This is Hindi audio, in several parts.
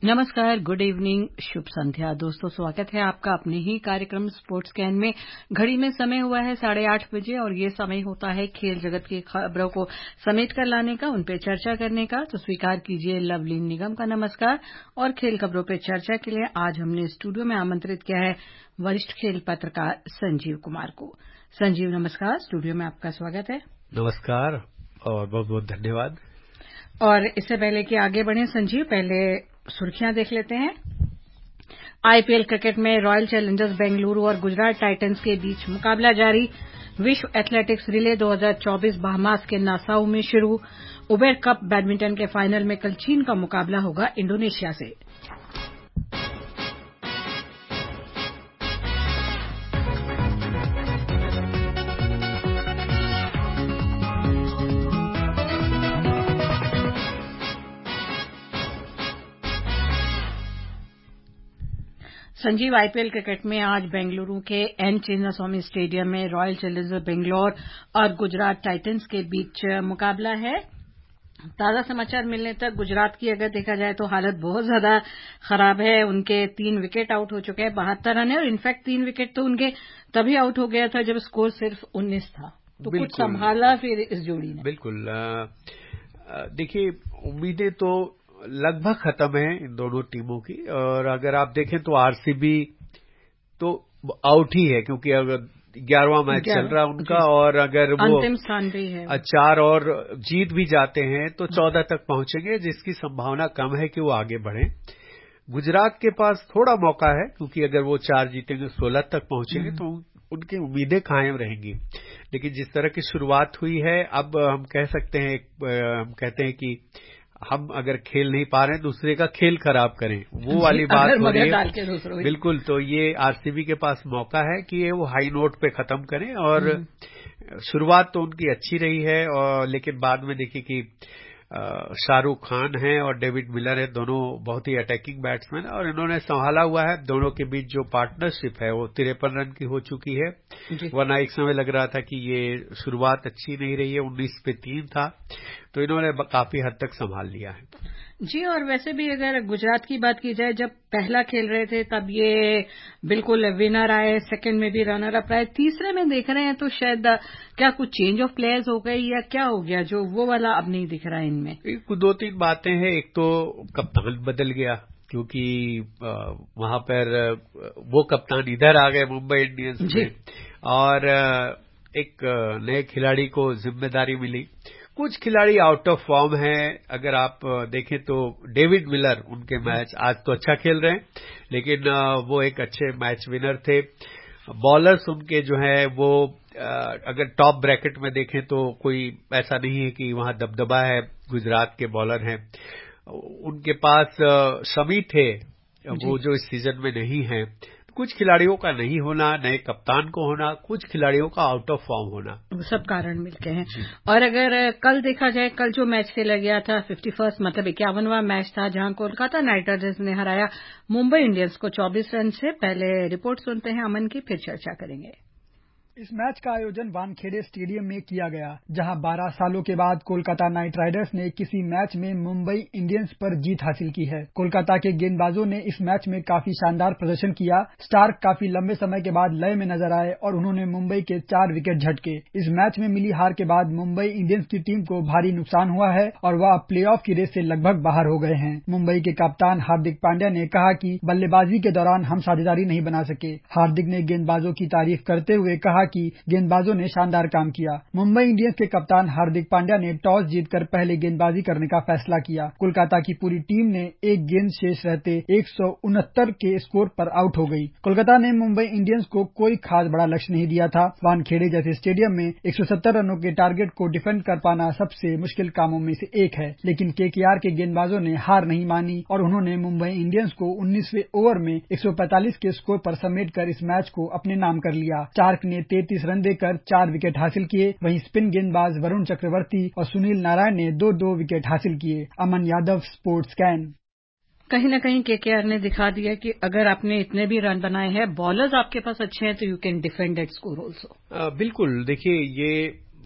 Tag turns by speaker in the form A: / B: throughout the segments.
A: नमस्कार, गुड इवनिंग, शुभ संध्या दोस्तों। स्वागत है आपका अपने ही कार्यक्रम स्पोर्ट्स कैन में। घड़ी में समय हुआ है 8:30 बजे और ये समय होता है खेल जगत की खबरों को समेट कर लाने का, उन पे चर्चा करने का। तो स्वीकार कीजिए लवलीन निगम का नमस्कार। और खेल खबरों पे चर्चा के लिए आज हमने स्टूडियो में आमंत्रित किया है वरिष्ठ खेल पत्रकार संजीव कुमार को। संजीव नमस्कार, स्टूडियो में आपका स्वागत है।
B: नमस्कार और बहुत बहुत धन्यवाद।
A: और इससे पहले कि आगे बढ़ें संजीव, पहले सुर्खियां देख लेते हैं। आईपीएल क्रिकेट में रॉयल चैलेंजर्स बेंगलुरु और गुजरात टाइटंस के बीच मुकाबला जारी। विश्व एथलेटिक्स रिले 2024 बहामास के नासाउ में शुरू। उबेर कप बैडमिंटन के फाइनल में कल चीन का मुकाबला होगा इंडोनेशिया से। संजीव, आईपीएल क्रिकेट में आज बेंगलुरु के एन चिन्नास्वामी स्टेडियम में रॉयल चैलेंजर्स बेंगलोर और गुजरात टाइटंस के बीच मुकाबला है। ताजा समाचार मिलने तक गुजरात की अगर देखा जाए तो हालत बहुत ज्यादा खराब है। उनके 3 विकेट आउट हो चुके हैं, 72 रन है। और इनफैक्ट 3 विकेट तो उनके तभी आउट हो गया था जब स्कोर सिर्फ 19 था। तो कुछ संभाला फिर इस जोड़ी ने।
B: बिल्कुल। देखिए, उम्मीदें तो लगभग खत्म है इन दोनों टीमों की। और अगर आप देखें तो आरसीबी तो आउट ही है, क्योंकि अगर 11वां मैच चल रहा है उनका, और अगर वो
A: अंतिम स्थान पे है,
B: 4 और जीत भी जाते हैं तो 14 तक पहुंचेंगे, जिसकी संभावना कम है कि वो आगे बढ़े। गुजरात के पास थोड़ा मौका है, क्योंकि अगर वो 4 जीतेंगे 16 तक पहुंचेंगे तो उनकी उम्मीदें कायम रहेंगी। लेकिन जिस तरह की शुरुआत हुई है, अब हम कह सकते हैं, हम कहते हैं कि हम अगर खेल नहीं पा रहे हैं दूसरे का खेल खराब करें, वो वाली बात हो रही है। बिल्कुल। तो ये आरसीबी के पास मौका है कि ये वो हाई नोट पे खत्म करें। और शुरुआत तो उनकी अच्छी रही है, और लेकिन बाद में देखिए कि शाहरुख खान है और डेविड मिलर है, दोनों बहुत ही अटैकिंग बैट्समैन, और इन्होंने संभाला हुआ है। दोनों के बीच जो पार्टनरशिप है वो 53 रन की हो चुकी है। वरना एक समय लग रहा था कि ये शुरुआत अच्छी नहीं रही है, 19 पे 3 था, तो इन्होंने काफी हद तक संभाल लिया है।
A: जी, और वैसे भी अगर गुजरात की बात की जाए, जब पहला खेल रहे थे तब ये बिल्कुल विनर आए, सेकंड में भी रनर अप आए, तीसरे में देख रहे हैं तो शायद क्या कुछ चेंज ऑफ प्लेयर्स हो गई या क्या हो गया जो वो वाला अब नहीं दिख रहा है इनमें।
B: 2-3 बातें हैं। एक तो कप्तान बदल गया, क्योंकि वहां पर वो कप्तान इधर आ गए मुंबई इंडियंस में, और एक नए खिलाड़ी को जिम्मेदारी मिली। कुछ खिलाड़ी आउट ऑफ फॉर्म हैं। अगर आप देखें तो डेविड मिलर, उनके मैच आज तो अच्छा खेल रहे हैं, लेकिन वो एक अच्छे मैच विनर थे। बॉलर्स उनके जो है वो अगर टॉप ब्रैकेट में देखें तो कोई ऐसा नहीं है कि वहां दबदबा है। गुजरात के बॉलर हैं, उनके पास शमी थे, वो जो इस सीजन में नहीं है। कुछ खिलाड़ियों का नहीं होना, नए कप्तान को होना, कुछ खिलाड़ियों का आउट ऑफ फॉर्म होना,
A: सब कारण मिलके हैं। और अगर कल देखा जाए, कल जो मैच खेला गया था 51 मतलब 51वां मैच था, जहां कोलकाता नाइट राइडर्स ने हराया मुंबई इंडियंस को 24 रन से। पहले रिपोर्ट सुनते हैं अमन की, फिर चर्चा करेंगे।
C: इस मैच का आयोजन वानखेड़े स्टेडियम में किया गया, जहां 12 सालों के बाद कोलकाता नाइट राइडर्स ने किसी मैच में मुंबई इंडियंस पर जीत हासिल की है। कोलकाता के गेंदबाजों ने इस मैच में काफी शानदार प्रदर्शन किया। स्टार्क काफी लंबे समय के बाद लय में नजर आए और उन्होंने मुंबई के 4 विकेट झटके। इस मैच में मिली हार के बाद मुंबई इंडियंस की टीम को भारी नुकसान हुआ है और वह प्लेऑफ की रेस से लगभग बाहर हो गए हैं। मुंबई के कप्तान हार्दिक पांड्या ने कहा कि बल्लेबाजी के दौरान हम साझेदारी नहीं बना सके। हार्दिक ने गेंदबाजों की तारीफ करते हुए कहा कि गेंदबाजों ने शानदार काम किया। मुंबई इंडियंस के कप्तान हार्दिक पांड्या ने टॉस जीतकर पहले गेंदबाजी करने का फैसला किया। कोलकाता की पूरी टीम ने एक गेंद शेष रहते 169 के स्कोर पर आउट हो गई। कोलकाता ने मुंबई इंडियंस को कोई खास बड़ा लक्ष्य नहीं दिया था। वानखेड़े जैसे स्टेडियम में 170 रनों के टारगेट को डिफेंड कर पाना सबसे मुश्किल कामों में से एक है, लेकिन केकेआर के गेंदबाजों ने हार नहीं मानी और उन्होंने मुंबई इंडियंस को 19वें ओवर में 145 के स्कोर पर समेटकर इस मैच को अपने नाम कर लिया। स्टार्क ने 33 रन देकर 4 विकेट हासिल किए। वहीं स्पिन गेंदबाज वरुण चक्रवर्ती और सुनील नारायण ने 2-2 विकेट हासिल किए। अमन यादव, स्पोर्ट्स कैन।
A: कहीं न कहीं केकेआर ने दिखा दिया कि अगर आपने इतने भी रन बनाए हैं, बॉलर्स आपके पास अच्छे हैं, तो you can defend that score also.
B: बिल्कुल। देखिए,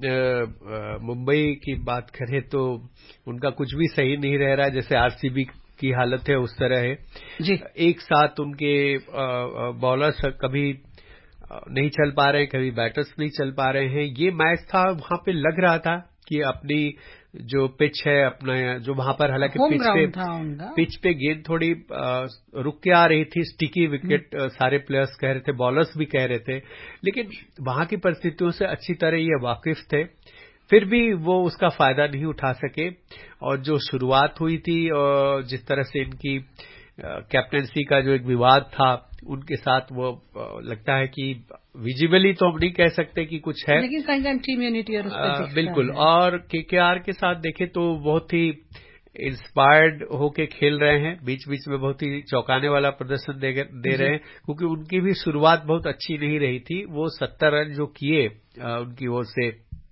B: ये मुंबई की बात करें तो उनका कुछ भी सही नहीं रह रहा है। जैसे आरसीबी की हालत है उस तरह है
A: जी।
B: एक साथ उनके बॉलर्स कभी नहीं चल पा रहे हैं, कभी बैटर्स नहीं चल पा रहे हैं। ये मैच था, वहां पे लग रहा था कि अपनी जो पिच है अपना जो वहां पर, हालांकि पिच पे गेंद थोड़ी रुक के आ रही थी, स्टिकी विकेट सारे प्लेयर्स कह रहे थे, बॉलर्स भी कह रहे थे, लेकिन वहां की परिस्थितियों से अच्छी तरह ये वाकिफ थे, फिर भी वो उसका फायदा नहीं उठा सके। और जो शुरुआत हुई थी और जिस तरह से इनकी कैप्टेंसी का जो एक विवाद था उनके साथ, वो लगता है कि विजिबली तो हम नहीं कह सकते कि कुछ है,
A: लेकिन कहीं टीम यूनिटी और
B: बिल्कुल। और केकेआर के साथ देखें तो बहुत ही इंस्पायर्ड होके खेल रहे हैं, बीच बीच में बहुत ही चौंकाने वाला प्रदर्शन दे रहे हैं, क्योंकि उनकी भी शुरुआत बहुत अच्छी नहीं रही थी। वो 70 रन जो किए उनकी ओर से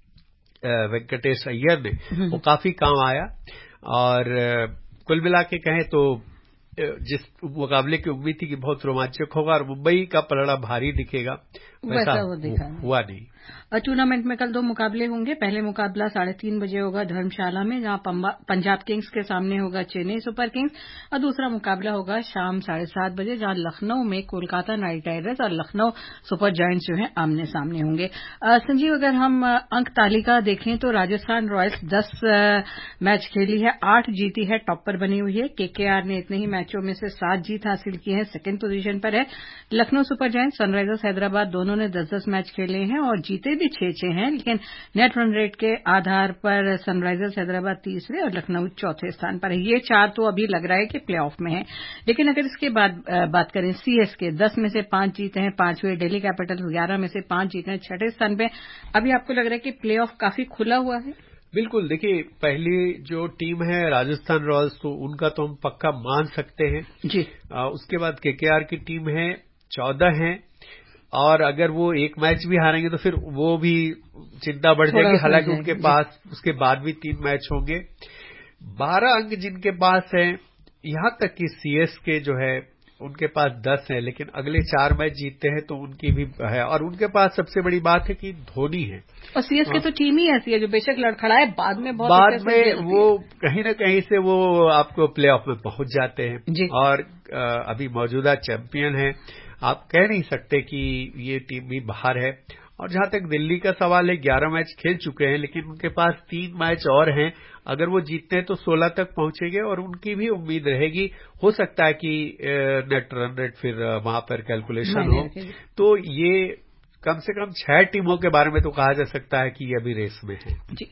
B: वेंकटेश अय्यर ने, वो काफी काम आया। और कुल मिला के कहें तो जिस मुकाबले की उम्मीद थी कि बहुत रोमांचक होगा और मुंबई का पलड़ा भारी दिखेगा, वैसा हुआ नहीं।
A: टूर्नामेंट में कल 2 मुकाबले होंगे। पहले मुकाबला 3:30 बजे होगा धर्मशाला में, जहां पंजाब किंग्स के सामने होगा चेन्नई सुपर किंग्स, और दूसरा मुकाबला होगा शाम 7:30 बजे, जहां लखनऊ में कोलकाता नाइट राइडर्स और लखनऊ सुपर जायंट्स जो है आमने सामने होंगे। संजीव, अगर हम अंक तालिका देखें तो राजस्थान रॉयल्स 10 मैच खेली है, 8 जीती है, टॉप पर बनी हुई है। केकेआर ने इतने ही मैचों में से 7 जीत हासिल की है, सेकंड पोजीशन पर है। Lucknow Super Giants, Sunrisers Hyderabad दोनों ने 10-10 मैच खेले हैं और जीते भी 6-6 हैं, लेकिन नेट रन रेट के आधार पर सनराइजर्स हैदराबाद तीसरे और लखनऊ चौथे स्थान पर है। ये 4 तो अभी लग रहा है कि प्लेऑफ में है। लेकिन अगर इसके बाद बात करें सीएसके, 10 में से 5 जीते हैं, 5वें। दिल्ली कैपिटल्स 11 में से 5 जीते हैं, 6ठे स्थान पे। अभी आपको लग रहा है कि प्लेऑफ काफी खुला हुआ है?
B: बिल्कुल। देखिए, पहली जो टीम है राजस्थान रॉयल्स, तो उनका तो हम पक्का मान सकते हैं
A: जी।
B: उसके बाद केकेआर की टीम है, 14 है, और अगर वो एक मैच भी हारेंगे तो फिर वो भी चिंता बढ़ जाएगी। हालांकि उनके पास उसके बाद भी 3 मैच होंगे। 12 अंक जिनके पास हैं, यहां तक कि सीएसके जो है उनके पास 10 है, लेकिन अगले 4 मैच जीतते हैं तो उनकी भी है। और उनके पास सबसे बड़ी बात है कि धोनी है,
A: और सीएसके तो टीम ही ऐसी है जो बेशक लड़खड़ाए, बाद में
B: वो कहीं न कहीं से वो आपको प्लेऑफ में पहुंच जाते हैं और अभी मौजूदा चैंपियन है। आप कह नहीं सकते कि ये टीम भी बाहर है। और जहां तक दिल्ली का सवाल है, 11 मैच खेल चुके हैं, लेकिन उनके पास 3 मैच और हैं। अगर वो जीतते हैं तो 16 तक पहुंचेंगे और उनकी भी उम्मीद रहेगी, हो सकता है कि नेट रन रेट फिर वहां पर कैलकुलेशन हो। तो ये कम से कम 6 टीमों के बारे में तो कहा जा सकता है कि ये अभी रेस में है।
A: जी।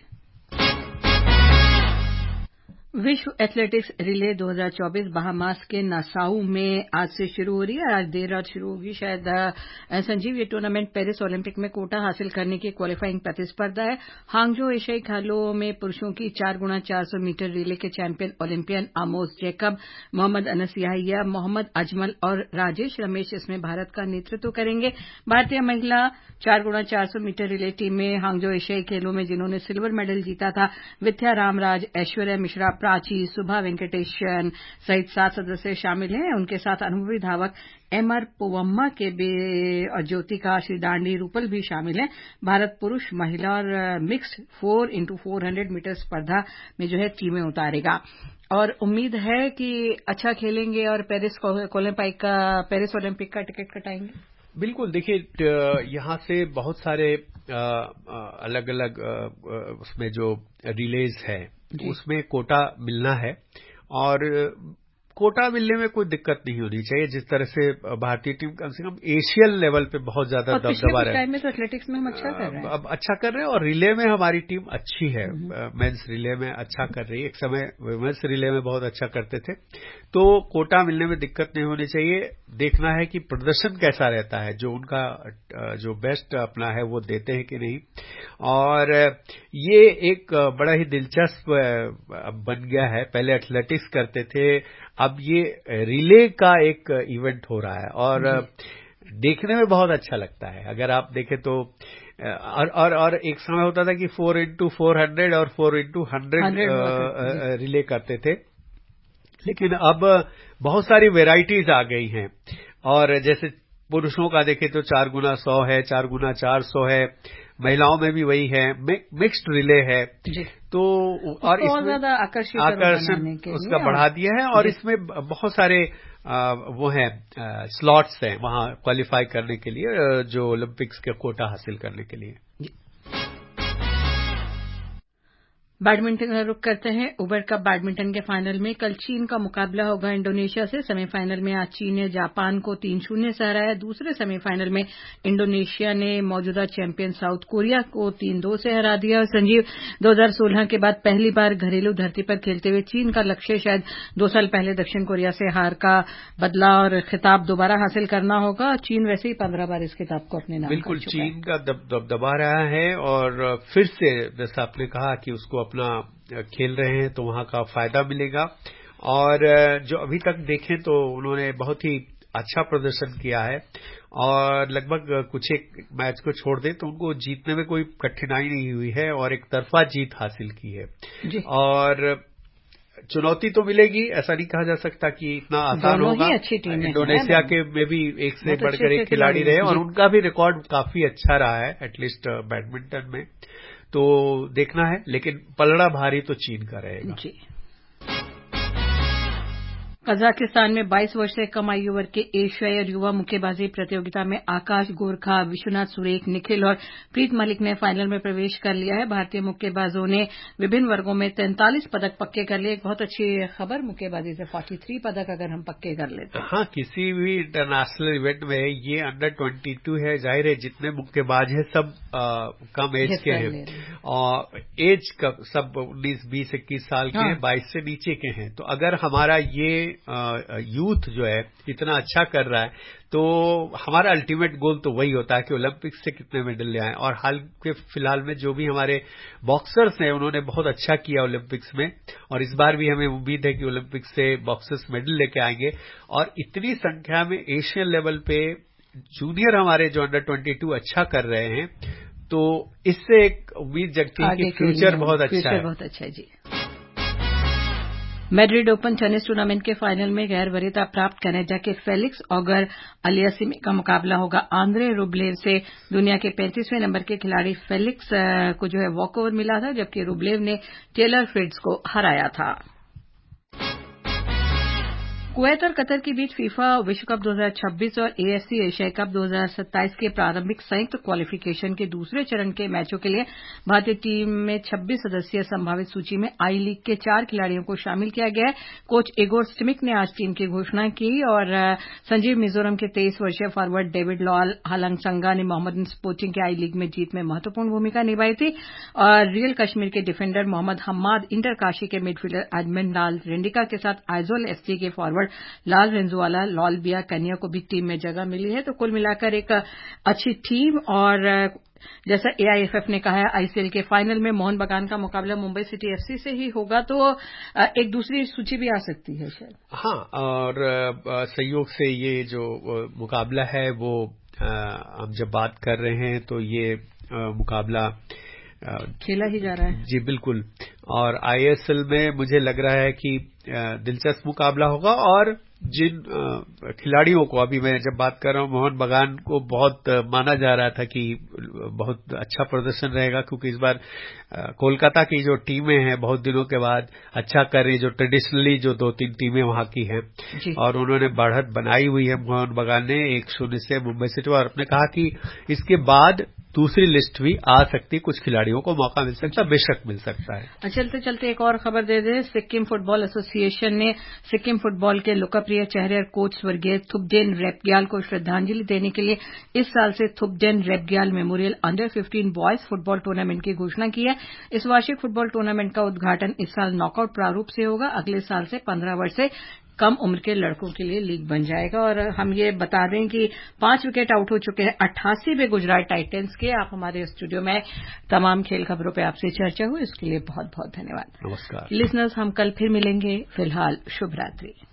A: विश्व एथलेटिक्स रिले 2024 बहामास के नासाऊ में आज से शुरू हो रही है। आज देर रात शुरू होगी शायद। संजीव, ये टूर्नामेंट पेरिस ओलंपिक में कोटा हासिल करने की क्वालिफाइंग प्रतिस्पर्धा है। हांगजो एशियाई खेलों में पुरुषों की 4x400 मीटर रिले के चैंपियन ओलंपियन आमोस जैकब, मोहम्मद अनस याहिया, मोहम्मद अजमल और राजेश रमेश इसमें भारत का नेतृत्व करेंगे। भारतीय महिला 4x400 मीटर रिले टीम में हांगजो एशियाई खेलों में जिन्होंने सिल्वर मेडल जीता था, विद्या रामराज, ऐश्वर्या मिश्रा, प्राची, सुभा वेंकटेशन सहित 7 सदस्य शामिल हैं। उनके साथ अनुभवी धावक एमआर पोवम्मा के और ज्योतिका श्रीदांडी रूपल भी शामिल हैं। भारत पुरुष, महिला और मिक्स्ड 4x400 मीटर स्पर्धा में जो है टीमें उतारेगा और उम्मीद है कि अच्छा खेलेंगे और पेरिस ओलंपिक का टिकट कटाएंगे।
B: बिल्कुल। देखिए, यहां से बहुत सारे अलग अलग उसमें जो रिलेज है उसमें कोटा मिलना है और कोटा मिलने में कोई दिक्कत नहीं होनी चाहिए। जिस तरह से भारतीय टीम कम से कम एशियन लेवल पे बहुत ज्यादा दबदबा रहा है।
A: में तो एथलेटिक्स में हम अच्छा कर रहे हैं,
B: अब अच्छा कर रहे हैं और रिले में हमारी टीम अच्छी है। मेंस रिले में अच्छा कर रही है। एक समय वुमेन्स रिले में बहुत अच्छा करते थे। तो कोटा मिलने में दिक्कत नहीं होनी चाहिए। देखना है कि प्रदर्शन कैसा रहता है, जो उनका जो बेस्ट अपना है वो देते हैं कि नहीं। और ये एक बड़ा ही दिलचस्प बन गया है। पहले एथलेटिक्स करते थे, अब ये रिले का एक इवेंट हो रहा है और देखने में बहुत अच्छा लगता है। अगर आप देखें तो और एक समय होता था कि 4x400 और 4x100 रिले करते थे, लेकिन अब बहुत सारी वेराइटीज आ गई हैं। और जैसे पुरुषों का देखें तो 4x100 है, 4x400 है, महिलाओं में भी वही है, मिक्स्ड रिले है
A: जी।
B: तो और
A: इसमें ज्यादा आकर्षण
B: उसका बढ़ा दिया है और इसमें बहुत सारे वो हैं स्लॉट्स हैं वहां क्वालिफाई करने के लिए, जो ओलंपिक्स के कोटा हासिल करने के लिए।
A: बैडमिंटन का रुख करते हैं। उबर कप बैडमिंटन के फाइनल में कल चीन का मुकाबला होगा इंडोनेशिया से। सेमीफाइनल में आज चीन ने जापान को 3-0 से हराया। दूसरे सेमीफाइनल में इंडोनेशिया ने मौजूदा चैंपियन साउथ कोरिया को 3-2 से हरा दिया। और संजीव, 2016 के बाद पहली बार घरेलू धरती पर खेलते हुए चीन का लक्ष्य शायद 2 साल पहले दक्षिण कोरिया से हार का बदला और खिताब दोबारा हासिल करना होगा। चीन वैसे ही 15 बार इस खिताब को अपने नाम
B: बिल्कुल
A: कर चुका है।
B: चीन का दबदबा रहा है और फिर से जैसा आपने कहा कि उसको अपना खेल रहे हैं तो वहां का फायदा मिलेगा। और जो अभी तक देखें तो उन्होंने बहुत ही अच्छा प्रदर्शन किया है और लगभग कुछ एक मैच को छोड़ दें तो उनको जीतने में कोई कठिनाई नहीं हुई है और एक तरफा जीत हासिल की है जी। और चुनौती तो मिलेगी, ऐसा नहीं कहा जा सकता कि इतना आसान होगा।
A: अच्छी टीम
B: इंडोनेशिया के में भी एक से बढ़कर एक खिलाड़ी रहे और उनका भी रिकॉर्ड काफी अच्छा रहा है एटलीस्ट बैडमिंटन में, तो देखना है। लेकिन पलड़ा भारी तो चीन का रहेगा जी।
A: कजाकिस्तान में 22 वर्ष से कम आयु वर्ग के एशियाई और युवा मुक्केबाजी प्रतियोगिता में आकाश गोरखा, विश्वनाथ सुरेख, निखिल और प्रीत मलिक ने फाइनल में प्रवेश कर लिया है। भारतीय मुक्केबाजों ने विभिन्न वर्गों में 43 पदक पक्के कर लिए। एक बहुत अच्छी खबर मुक्केबाजी से 43 पदक अगर हम पक्के कर लेते हैं।
B: हाँ, किसी भी इंटरनेशनल इवेंट में ये अंडर 22 है, जाहिर है जितने मुक्केबाज है सब कम एज के हैं और एज सब 19, 20, 21 साल के हैं, 22 से नीचे के हैं। तो अगर हमारा ये यूथ जो है इतना अच्छा कर रहा है तो हमारा अल्टीमेट गोल तो वही होता है कि ओलंपिक्स से कितने मेडल ले आए। और हाल के फिलहाल में जो भी हमारे बॉक्सर्स हैं उन्होंने बहुत अच्छा किया ओलंपिक्स में और इस बार भी हमें उम्मीद है कि ओलंपिक्स से बॉक्सर्स मेडल लेके आएंगे। और इतनी संख्या में एशियन लेवल पे जूनियर हमारे जो अंडर 22 अच्छा कर रहे हैं तो इससे एक उम्मीद जगती है कि फ्यूचर बहुत अच्छा है
A: जी। मैड्रिड ओपन टेनिस टूर्नामेंट के फाइनल में गैर वरीयता प्राप्त कनाडा के फेलिक्स ऑगर अलियासिमी का मुकाबला होगा आंद्रे रुब्लेव से। दुनिया के 35वें नंबर के खिलाड़ी फेलिक्स को जो है वॉकओवर मिला था, जबकि रुब्लेव ने टेलर फ्रिट्ज को हराया था। कुवैत और कतर के बीच फीफा विश्व कप 2026 और एएफसी एशिया कप 2027 के प्रारंभिक संयुक्त क्वालिफिकेशन के दूसरे चरण के मैचों के लिए भारतीय टीम में 26 सदस्यीय संभावित सूची में आई लीग के 4 खिलाड़ियों को शामिल किया गया है। कोच इगोर स्टिमिक ने आज टीम की घोषणा की और संजीव, मिजोरम के 23 वर्षीय फॉरवर्ड डेविड लॉल हालंगसंगा ने मोहम्मदन स्पोर्टिंग के आई लीग में जीत में महत्वपूर्ण भूमिका निभाई थी और रियल कश्मीर के डिफेंडर मोहम्मद हम्माद, इंटरकाशी के मिडफील्डर एडमंड लाल रेंडिका के साथ आइजोल एफसी के फॉरवर्ड लाल रेंजुवाला लॉलबिया कन्या को भी टीम में जगह मिली है। तो कुल मिलाकर एक अच्छी टीम और जैसा एआईएफएफ ने कहा है आईसीएल के फाइनल में मोहन बगान का मुकाबला मुंबई सिटी एफसी से ही होगा, तो एक दूसरी सूची भी आ सकती है शायद।
B: हाँ, और संयोग से ये जो मुकाबला है वो हम जब बात कर रहे हैं तो ये मुकाबला
A: खेला ही जा रहा है
B: जी बिल्कुल। और आईएसएल में मुझे लग रहा है कि दिलचस्प मुकाबला होगा और जिन खिलाड़ियों को अभी मैं जब बात कर रहा हूं, मोहन बगान को बहुत माना जा रहा था कि बहुत अच्छा प्रदर्शन रहेगा क्योंकि इस बार कोलकाता की जो टीमें हैं बहुत दिनों के बाद अच्छा कर रही, जो ट्रेडिशनली जो 2-3 टीमें वहां की हैं और उन्होंने बढ़त बनाई हुई है मोहन बगान ने 1-0 से मुंबई सिटी। और आपने कहा कि इसके बाद दूसरी लिस्ट भी आ सकती, कुछ खिलाड़ियों को मौका मिल सकता, बेशक मिल सकता है।
A: चलते चलते एक और खबर दे दे। सिक्किम फुटबॉल एसोसिएशन ने सिक्किम फुटबॉल के लोकप्रिय चेहरे और कोच स्वर्गीय थुपडेन रेपग्याल को श्रद्धांजलि देने के लिए इस साल से Thupden Rapgyal memorial under 15 boys football tournament की घोषणा की है। इस वार्षिक फुटबॉल टूर्नामेंट का उद्घाटन इस साल नॉकआउट प्रारूप से होगा। अगले साल से 15 वर्ष से कम उम्र के लड़कों के लिए लीग बन जाएगा। और हम ये बता दें कि 5 विकेट आउट हो चुके हैं 88 पे गुजरात टाइटंस के। आप हमारे स्टूडियो में तमाम खेल खबरों पे आपसे चर्चा हुई, इसके लिए बहुत बहुत धन्यवाद।
B: नमस्कार
A: लिसनर्स, हम कल फिर मिलेंगे। फिलहाल शुभ रात्रि।